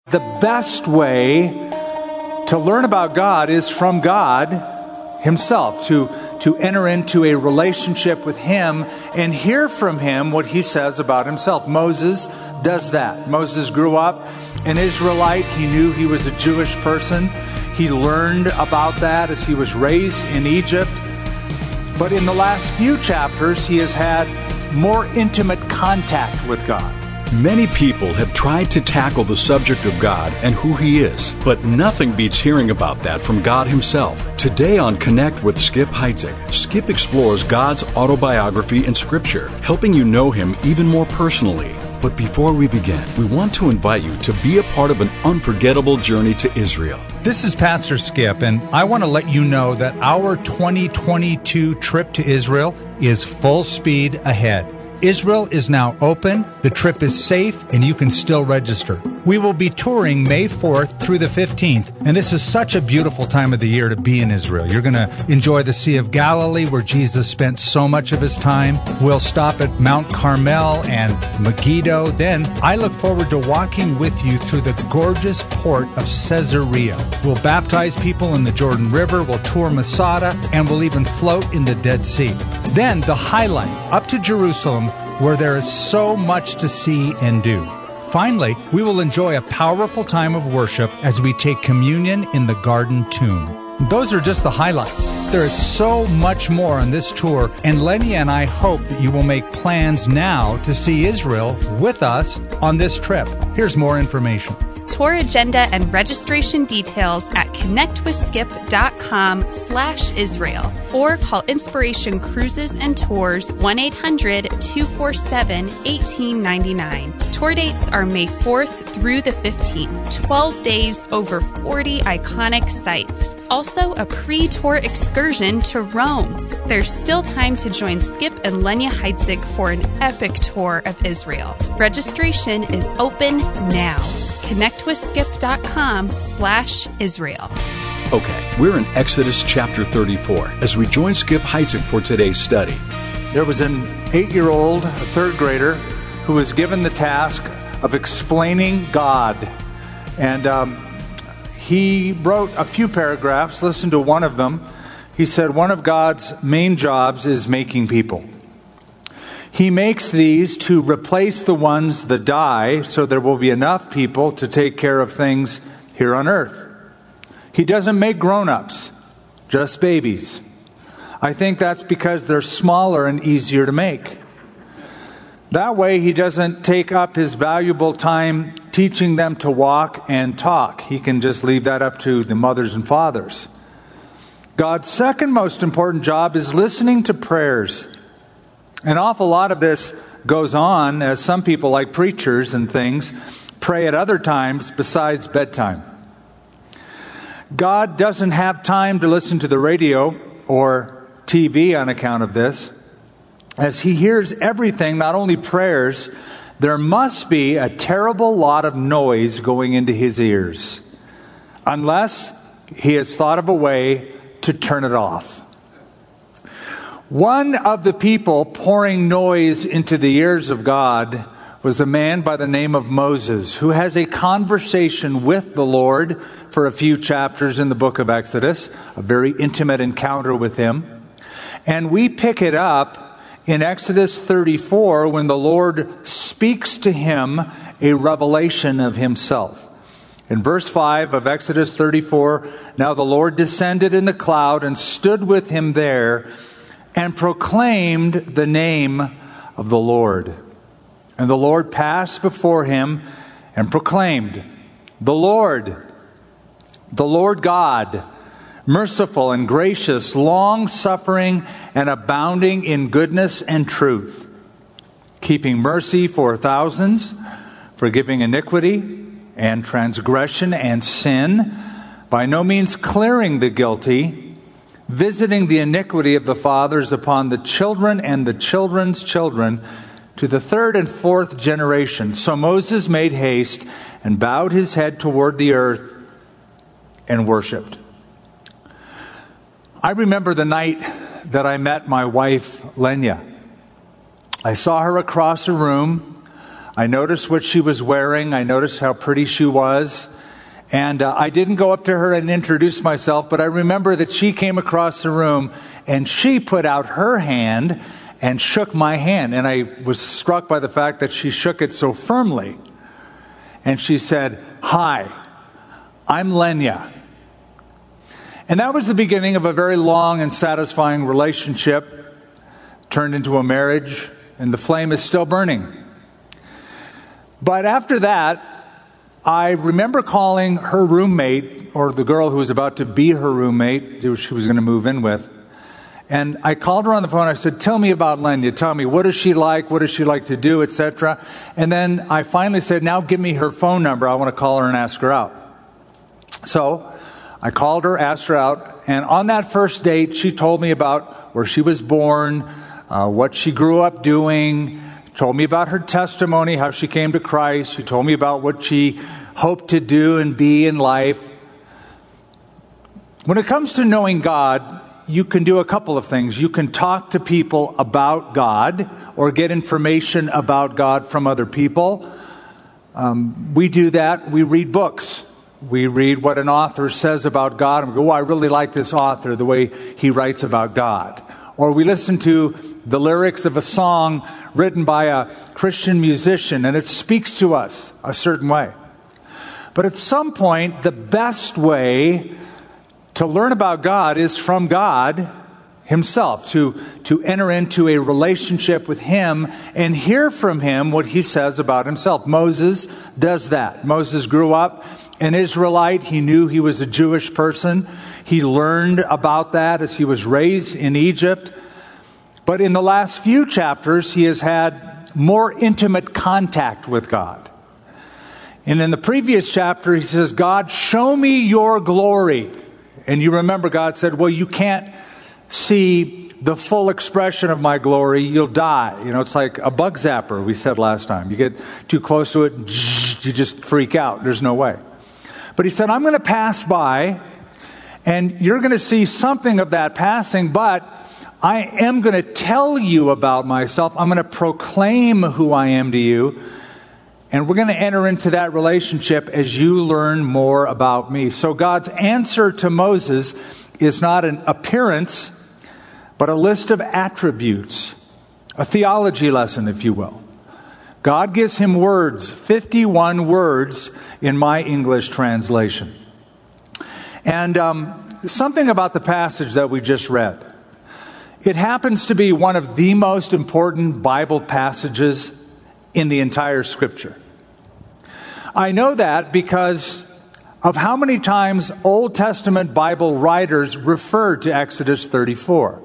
The best way to learn about God is from God Himself, to enter into a relationship with Him and hear from Him what He says about Himself. Moses does that. Moses grew up an Israelite. He knew he was a Jewish person. He learned about that as he was raised in Egypt. But in the last few chapters, he has had more intimate contact with God. Many people have tried to tackle the subject of God and who He is, but nothing beats hearing about that from God Himself. Today on Connect with Skip Heitzig, Skip explores God's autobiography in Scripture, helping you know Him even more personally. But before we begin, we want to invite you to be a part of an unforgettable journey to Israel. This is Pastor Skip, and I want to let you know that our 2022 trip to Israel is full speed ahead. Israel is now open, the trip is safe, and you can still register. We will be touring May 4th through the 15th, and this is such a beautiful time of the year to be in Israel. You're going to enjoy the Sea of Galilee, where Jesus spent so much of His time. We'll stop at Mount Carmel and Megiddo. Then I look forward to walking with you through the gorgeous port of Caesarea. We'll baptize people in the Jordan River, we'll tour Masada, and we'll even float in the Dead Sea. Then the highlight, up to Jerusalem, where there is so much to see and do. Finally, we will enjoy a powerful time of worship as we take communion in the Garden Tomb. Those are just the highlights. There is so much more on this tour, and Lenny and I hope that you will make plans now to see Israel with us on this trip. Here's more information. Tour agenda and registration details at connectwithskip.com/Israel or call Inspiration Cruises and Tours 1-800-247-1899. Tour dates are May 4th through the 15th, 12 days, over 40 iconic sites. Also, a pre-tour excursion to Rome. There's still time to join Skip and Lenya Heitzig for an epic tour of Israel. Registration is open now. connectwithskip.com/Israel. Okay, we're in Exodus chapter 34 as we join Skip Heitzig for today's study. There was an 8-year-old, a third grader, who was given the task of explaining God. And he wrote a few paragraphs. Listen to one of them. He said, one of God's main jobs is making people. He makes these to replace the ones that die, so there will be enough people to take care of things here on earth. He doesn't make grown-ups, just babies. I think that's because they're smaller and easier to make. That way, He doesn't take up His valuable time teaching them to walk and talk. He can just leave that up to the mothers and fathers. God's second most important job is listening to prayers. An awful lot of this goes on as some people, like preachers and things, pray at other times besides bedtime. God doesn't have time to listen to the radio or TV on account of this. As He hears everything, not only prayers, there must be a terrible lot of noise going into His ears, unless He has thought of a way to turn it off. One of the people pouring noise into the ears of God was a man by the name of Moses, who has a conversation with the Lord for a few chapters in the book of Exodus, a very intimate encounter with Him. And we pick it up in Exodus 34 when the Lord speaks to him a revelation of Himself. In verse 5 of Exodus 34, now the Lord descended in the cloud and stood with him there, and proclaimed the name of the Lord. And the Lord passed before him and proclaimed, the Lord God, merciful and gracious, long-suffering and abounding in goodness and truth, keeping mercy for thousands, forgiving iniquity and transgression and sin, by no means clearing the guilty, visiting the iniquity of the fathers upon the children and the children's children to the third and fourth generation. So Moses made haste and bowed his head toward the earth and worshipped. I remember the night that I met my wife, Lenya. I saw her across a room. I noticed what she was wearing. I noticed how pretty she was. And I didn't go up to her and introduce myself, but I remember that she came across the room and she put out her hand and shook my hand. And I was struck by the fact that she shook it so firmly. And she said, "Hi, I'm Lenya." And that was the beginning of a very long and satisfying relationship, turned into a marriage, and the flame is still burning. But after that, I remember calling her roommate, or the girl who was about to be her roommate, who she was going to move in with. And I called her on the phone. I said, "Tell me about Lenya. Tell me, what is she like? What does she like to do, etc." And then I finally said, "Now give me her phone number. I want to call her and ask her out." So I called her, asked her out. And on that first date, she told me about where she was born, what she grew up doing, told me about her testimony, how she came to Christ. She told me about what she hoped to do and be in life. When it comes to knowing God, you can do a couple of things. You can talk to people about God or get information about God from other people. We do that. We read books. We read what an author says about God and we go, "Oh, I really like this author, the way he writes about God." Or we listen to the lyrics of a song written by a Christian musician and it speaks to us a certain way. But at some point, the best way to learn about God is from God himself, to enter into a relationship with him and hear from him what he says about himself. Moses does that. Moses grew up an Israelite. He knew he was a Jewish person. He learned about that as he was raised in Egypt. But in the last few chapters, he has had more intimate contact with God. And in the previous chapter, he says, "God, show me your glory." And you remember God said, "Well, you can't see the full expression of my glory. You'll die." You know, it's like a bug zapper, we said last time. You get too close to it, you just freak out. There's no way. But he said, "I'm going to pass by, and you're going to see something of that passing, but I am going to tell you about myself. I'm going to proclaim who I am to you. And we're going to enter into that relationship as you learn more about me." So God's answer to Moses is not an appearance, but a list of attributes, a theology lesson, if you will. God gives him words, 51 words in my English translation. And something about the passage that we just read. It happens to be one of the most important Bible passages in the entire Scripture. I know that because of how many times Old Testament Bible writers refer to Exodus 34.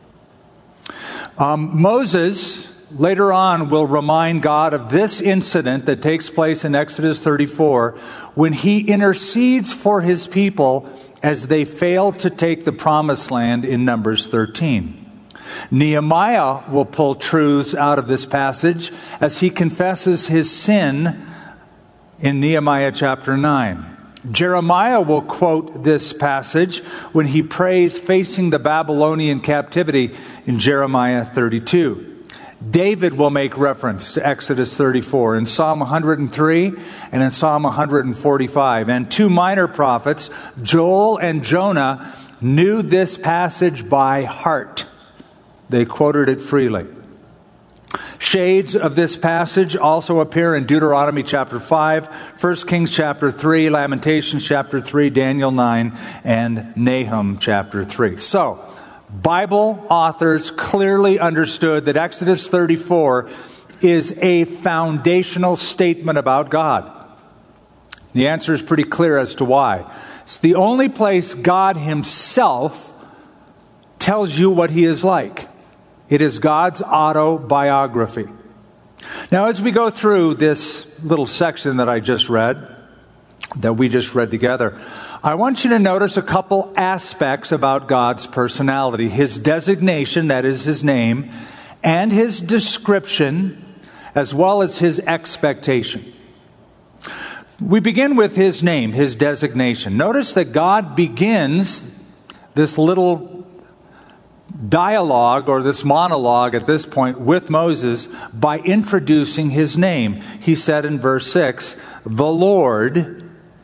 Moses later on will remind God of this incident that takes place in Exodus 34 when he intercedes for his people as they fail to take the promised land in Numbers 13. Nehemiah will pull truths out of this passage as he confesses his sin in Nehemiah chapter 9. Jeremiah will quote this passage when he prays facing the Babylonian captivity in Jeremiah 32. David will make reference to Exodus 34 in Psalm 103 and in Psalm 145. And two minor prophets, Joel and Jonah, knew this passage by heart. They quoted it freely. Shades of this passage also appear in Deuteronomy chapter 5, 1 Kings chapter 3, Lamentations chapter 3, Daniel 9, and Nahum chapter 3. So, Bible authors clearly understood that Exodus 34 is a foundational statement about God. The answer is pretty clear as to why. It's the only place God himself tells you what he is like. It is God's autobiography. Now, as we go through this little section that I just read, that we just read together, I want you to notice a couple aspects about God's personality. His designation, that is his name, and his description, as well as his expectation. We begin with his name, his designation. Notice that God begins this little dialogue, or this monologue at this point, with Moses by introducing his name. He said in verse 6, the Lord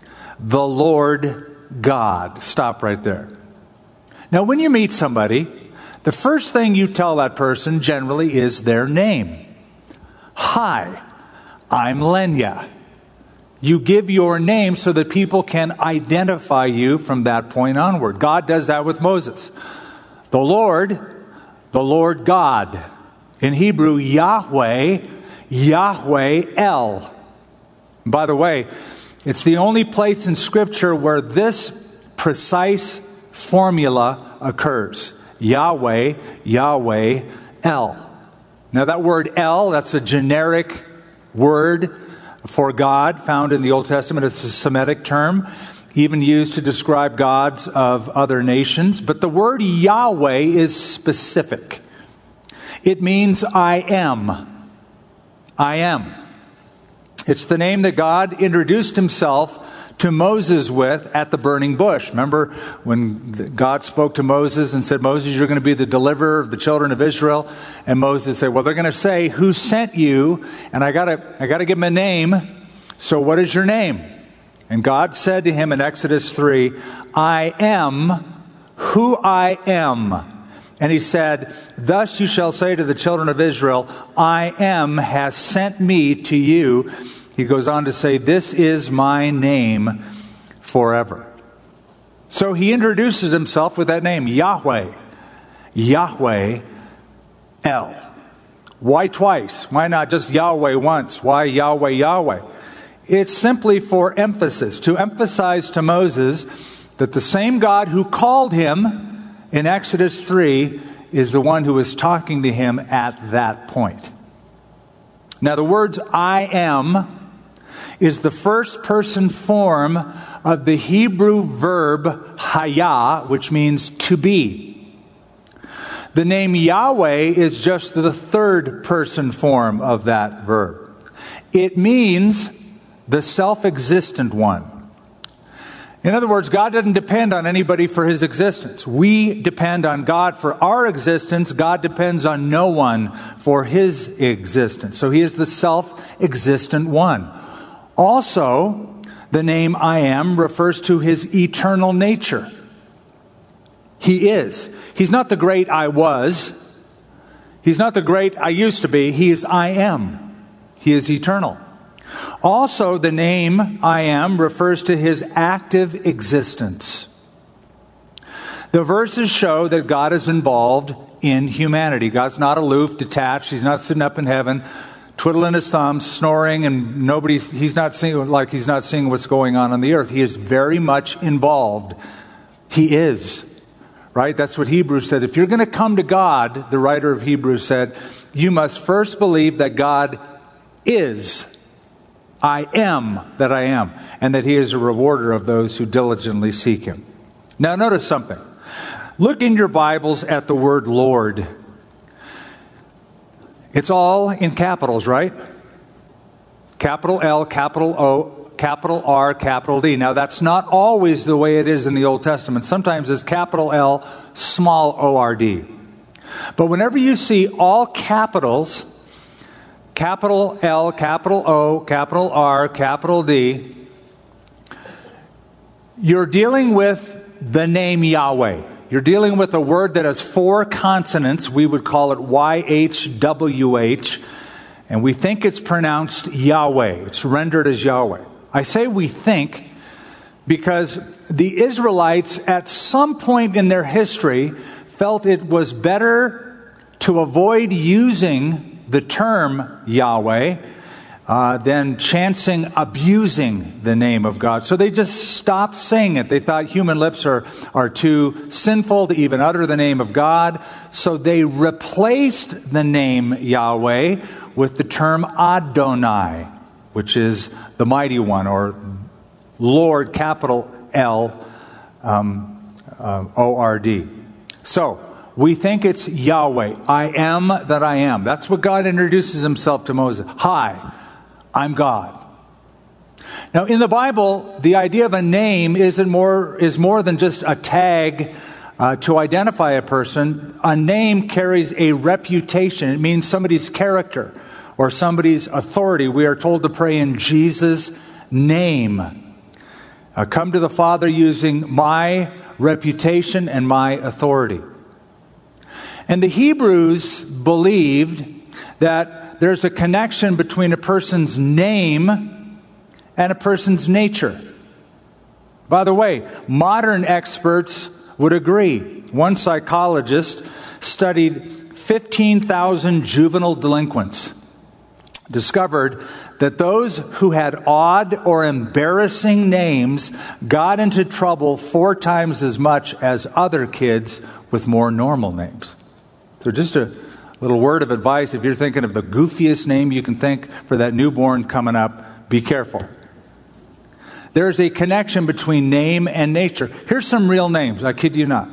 God. Stop right there. Now, when you meet somebody, the first thing you tell that person generally is their name. Hi, I'm Lenya. You give your name so that people can identify you from that point onward. God does that with Moses. The Lord God. In Hebrew, Yahweh El. By the way, it's the only place in Scripture where this precise formula occurs. Yahweh El. Now that word El, that's a generic word for God found in the Old Testament. It's a Semitic term, even used to describe gods of other nations. But the word Yahweh is specific. It means I am. I am. It's the name that God introduced himself to Moses with at the burning bush. Remember when God spoke to Moses and said, Moses, you're going to be the deliverer of the children of Israel. And Moses said, well, they're going to say, who sent you? And I got to give him a name. So what is your name? And God said to him in Exodus 3, I am who I am. And he said, thus you shall say to the children of Israel, I am has sent me to you. He goes on to say, this is my name forever. So he introduces himself with that name, Yahweh. Yahweh El. Why twice? Why not just Yahweh once? Why Yahweh? It's simply for emphasis, to emphasize to Moses that the same God who called him in Exodus 3 is the one who is talking to him at that point. Now the words I am is the first person form of the Hebrew verb hayah, which means to be. The name Yahweh is just the third person form of that verb. It means the self-existent one. In other words, God doesn't depend on anybody for his existence. We depend on God for our existence. God depends on no one for his existence. So he is the self-existent one. Also, the name I am refers to his eternal nature. He is. He's not the great I was. He's not the great I used to be. He is I am. He is eternal. Also, the name I am refers to his active existence. The verses show that God is involved in humanity. God's not aloof, detached. He's not sitting up in heaven, twiddling his thumbs, snoring, and he's not seeing what's going on the earth. He is very much involved. He is. Right? That's what Hebrews said. If you're going to come to God, the writer of Hebrews said, you must first believe that God is. I am that I am, and that he is a rewarder of those who diligently seek him. Now notice something. Look in your Bibles at the word Lord. It's all in capitals, right? Capital L, capital O, capital R, capital D. Now that's not always the way it is in the Old Testament. Sometimes it's capital L, small O-R-D. But whenever you see all capitals, capital L, capital O, capital R, capital D, you're dealing with the name Yahweh. You're dealing with a word that has 4 consonants. We would call it YHWH. And we think it's pronounced Yahweh. It's rendered as Yahweh. I say we think because the Israelites at some point in their history felt it was better to avoid using the term Yahweh than chancing abusing the name of God. So they just stopped saying it. They thought human lips are too sinful to even utter the name of God. So they replaced the name Yahweh with the term Adonai, which is the mighty one, or Lord, capital L, O-R-D. So we think it's Yahweh. I am that I am. That's what God introduces himself to Moses. Hi, I'm God. Now in the Bible, the idea of a name is more than just a tag To identify a person, a name carries a reputation. It means somebody's character or somebody's authority. We are told to pray in Jesus' name. Come to the Father using my reputation and my authority. And the Hebrews believed that there's a connection between a person's name and a person's nature. By the way, modern experts would agree. One psychologist studied 15,000 juvenile delinquents, discovered that those who had odd or embarrassing names got into trouble 4 times as much as other kids with more normal names. So just a little word of advice, if you're thinking of the goofiest name you can think for that newborn coming up, be careful. There's a connection between name and nature. Here's some real names, I kid you not.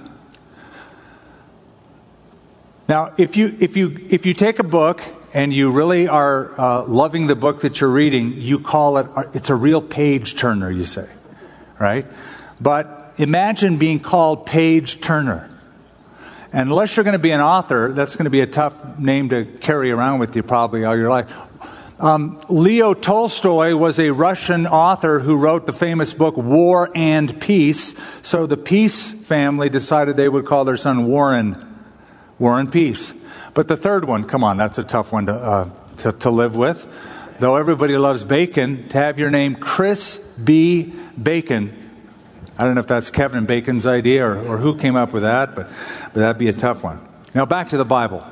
Now, if you take a book and you really are loving the book that you're reading, you call it, it's a real page turner, you say, right? But imagine being called Page Turner. And unless you're going to be an author, that's going to be a tough name to carry around with you probably all your life. Leo Tolstoy was a Russian author who wrote the famous book War and Peace. So the Peace family decided they would call their son Warren. War and Peace. But the third one, come on, that's a tough one to live with. Though everybody loves bacon, to have your name Chris B. Bacon. I don't know if that's Kevin Bacon's idea or who came up with that, but that'd be a tough one. Now back to the Bible.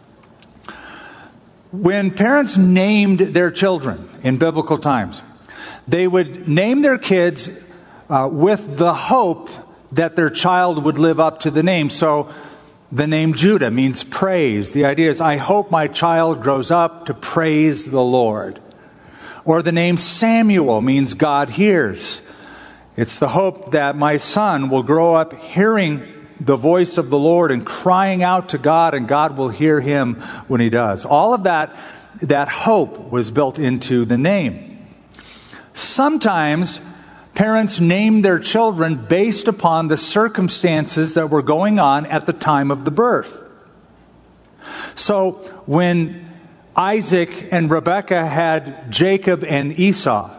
When parents named their children in biblical times, they would name their kids with the hope that their child would live up to the name. So the name Judah means praise. The idea is, I hope my child grows up to praise the Lord. Or the name Samuel means God hears. It's the hope that my son will grow up hearing the voice of the Lord and crying out to God, and God will hear him when he does. All of that hope was built into the name. Sometimes parents named their children based upon the circumstances that were going on at the time of the birth. So when Isaac and Rebekah had Jacob and Esau,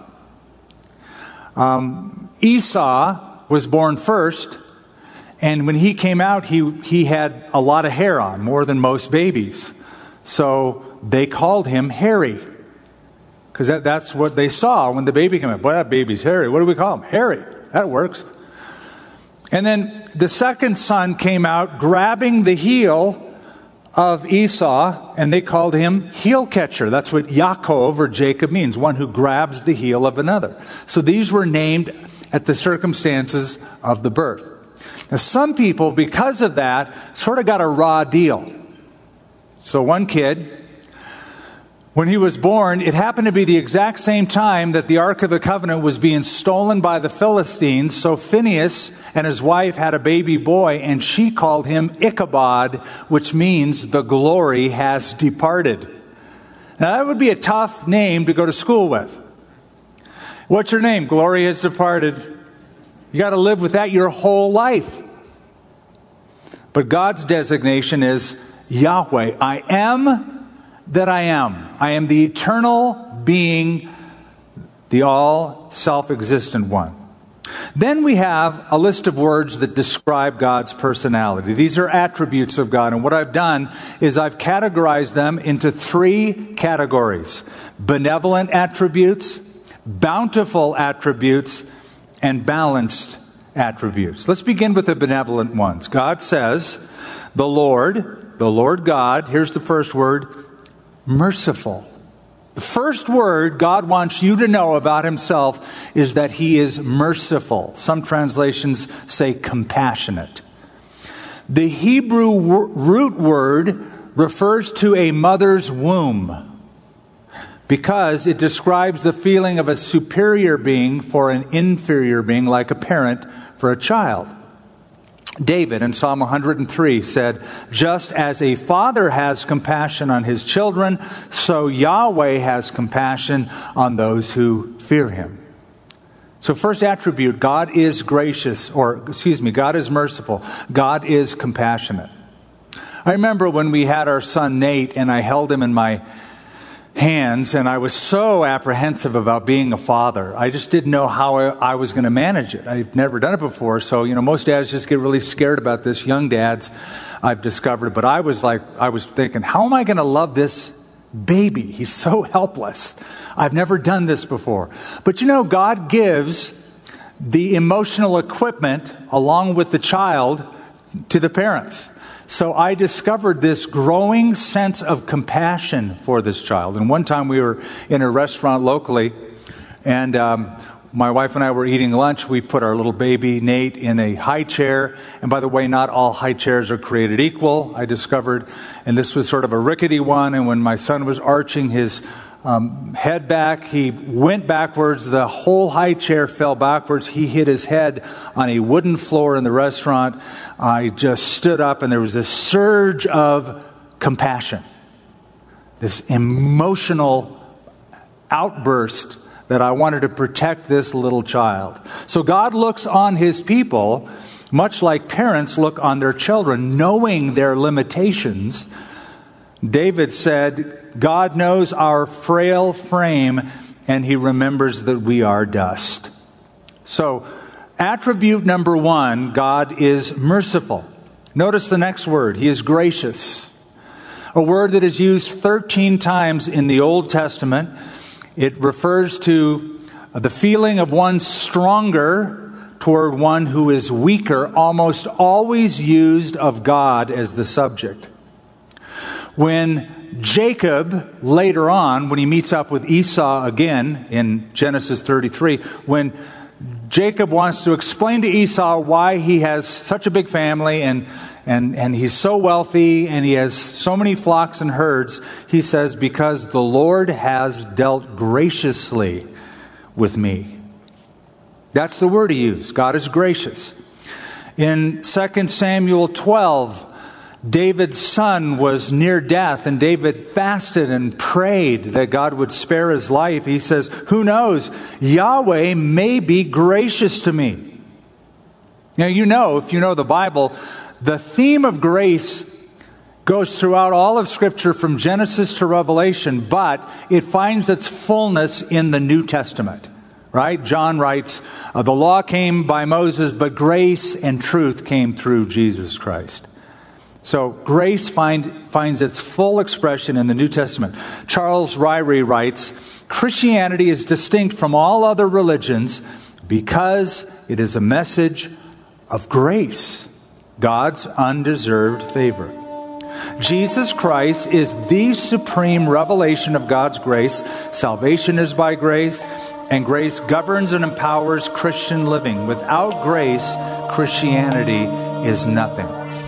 Esau was born first, and when he came out, he had a lot of hair on, more than most babies. So they called him hairy, because that's what they saw when the baby came out. Boy, that baby's hairy. What do we call him? Hairy. That works. And then the second son came out grabbing the heel of Esau, and they called him heel catcher. That's what Yaakov or Jacob means, one who grabs the heel of another. So these were named at the circumstances of the birth. Now, some people, because of that, sort of got a raw deal. So one kid, when he was born, it happened to be the exact same time that the Ark of the Covenant was being stolen by the Philistines. So Phinehas and his wife had a baby boy, and she called him Ichabod, which means the glory has departed. Now that would be a tough name to go to school with. What's your name? Glory has departed. You got to live with that your whole life. But God's designation is Yahweh. I am that I am. I am the eternal being, the all self-existent one. Then we have a list of words that describe God's personality. These are attributes of God. And what I've done is I've categorized them into 3 categories: benevolent attributes, bountiful attributes, and balanced attributes. Let's begin with the benevolent ones. God says, the Lord God, here's the first word, merciful. The first word God wants you to know about himself is that he is merciful. Some translations say compassionate. The Hebrew root word refers to a mother's womb, because it describes the feeling of a superior being for an inferior being, like a parent for a child. David in Psalm 103 said, just as a father has compassion on his children, so Yahweh has compassion on those who fear him. So first attribute, God is gracious, God is merciful. God is compassionate. I remember when we had our son Nate and I held him in my hands and I was so apprehensive about being a father. I just didn't know how I was going to manage it. I've never done it before. So, most dads just get really scared about this. Young dads, I've discovered. But I was thinking, how am I going to love this baby? He's so helpless. I've never done this before. But God gives the emotional equipment along with the child to the parents. So I discovered this growing sense of compassion for this child. And one time we were in a restaurant locally, and my wife and I were eating lunch. We put our little baby, Nate, in a high chair. And by the way, not all high chairs are created equal, I discovered. And this was sort of a rickety one. And when my son was arching his head back, he went backwards. The whole high chair fell backwards. He hit his head on a wooden floor in the restaurant. I just stood up and there was this surge of compassion, this emotional outburst that I wanted to protect this little child. So God looks on his people much like parents look on their children, knowing their limitations. David said, God knows our frail frame, and he remembers that we are dust. So, attribute number 1, God is merciful. Notice the next word, he is gracious. A word that is used 13 times in the Old Testament. It refers to the feeling of one stronger toward one who is weaker, almost always used of God as the subject. When Jacob, later on, when he meets up with Esau again in Genesis 33, when Jacob wants to explain to Esau why he has such a big family and he's so wealthy and he has so many flocks and herds, he says, because the Lord has dealt graciously with me. That's the word he used. God is gracious. In 2 Samuel 12, David's son was near death, and David fasted and prayed that God would spare his life. He says, who knows, Yahweh may be gracious to me. Now, if you know the Bible, the theme of grace goes throughout all of Scripture from Genesis to Revelation, but it finds its fullness in the New Testament. Right? John writes, the law came by Moses, but grace and truth came through Jesus Christ. So grace finds its full expression in the New Testament. Charles Ryrie writes, Christianity is distinct from all other religions because it is a message of grace, God's undeserved favor. Jesus Christ is the supreme revelation of God's grace. Salvation is by grace, and grace governs and empowers Christian living. Without grace, Christianity is nothing.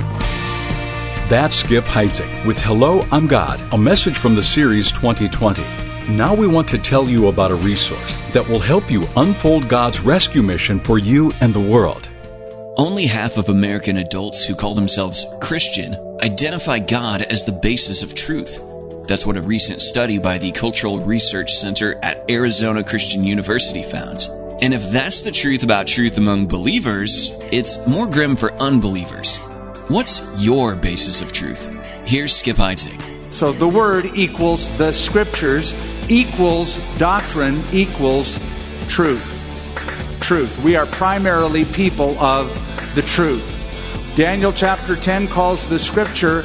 That's Skip Heitzig with Hello, I'm God, a message from the series 2020. Now we want to tell you about a resource that will help you unfold God's rescue mission for you and the world. Only half of American adults who call themselves Christian identify God as the basis of truth. That's what a recent study by the Cultural Research Center at Arizona Christian University found. And if that's the truth about truth among believers, it's more grim for unbelievers. What's your basis of truth? Here's Skip Heitzig. So the Word equals the Scriptures equals doctrine equals truth. Truth. We are primarily people of the truth. Daniel chapter 10 calls the Scripture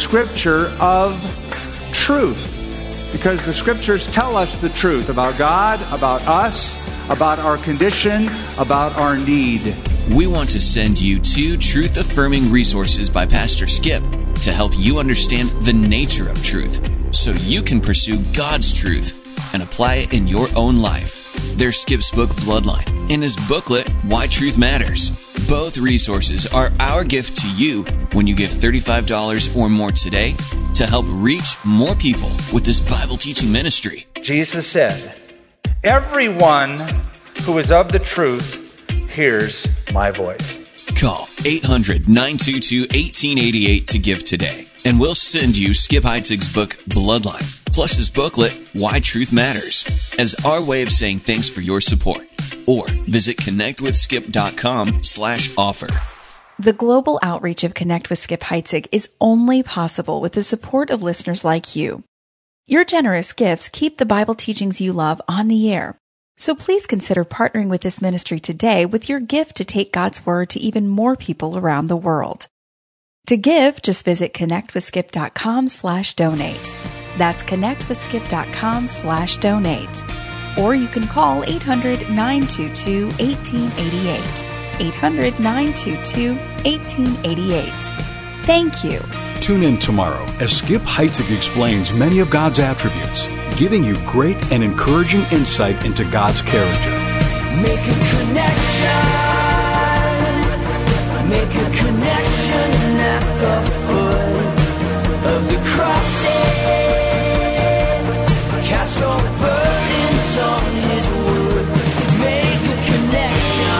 of truth. Because the Scriptures tell us the truth about God, about us, about our condition, about our need. We want to send you 2 truth-affirming resources by Pastor Skip to help you understand the nature of truth so you can pursue God's truth and apply it in your own life. There's Skip's book, Bloodline, and his booklet, Why Truth Matters. Both resources are our gift to you when you give $35 or more today to help reach more people with this Bible teaching ministry. Jesus said, everyone who is of the truth hears my voice. Call 800-922-1888 to give today, and we'll send you Skip Heitzig's book, Bloodline, plus his booklet, Why Truth Matters, as our way of saying thanks for your support. or visit connectwithskip.com/offer. The global outreach of Connect with Skip Heitzig is only possible with the support of listeners like you. Your generous gifts keep the Bible teachings you love on the air. So please consider partnering with this ministry today with your gift to take God's Word to even more people around the world. To give, just visit connectwithskip.com/donate. That's connectwithskip.com/donate. Or you can call 800-922-1888. 800-922-1888. Thank you. Tune in tomorrow as Skip Heitzig explains many of God's attributes, giving you great and encouraging insight into God's character. Make a connection. Make a connection at the foot of the cross. Cast your burdens on His wood. Make a connection.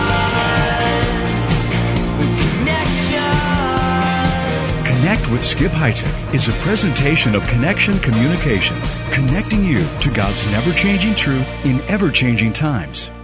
Connect with Skip Heitzig is a presentation of Connection Communications, connecting you to God's never-changing truth in ever-changing times.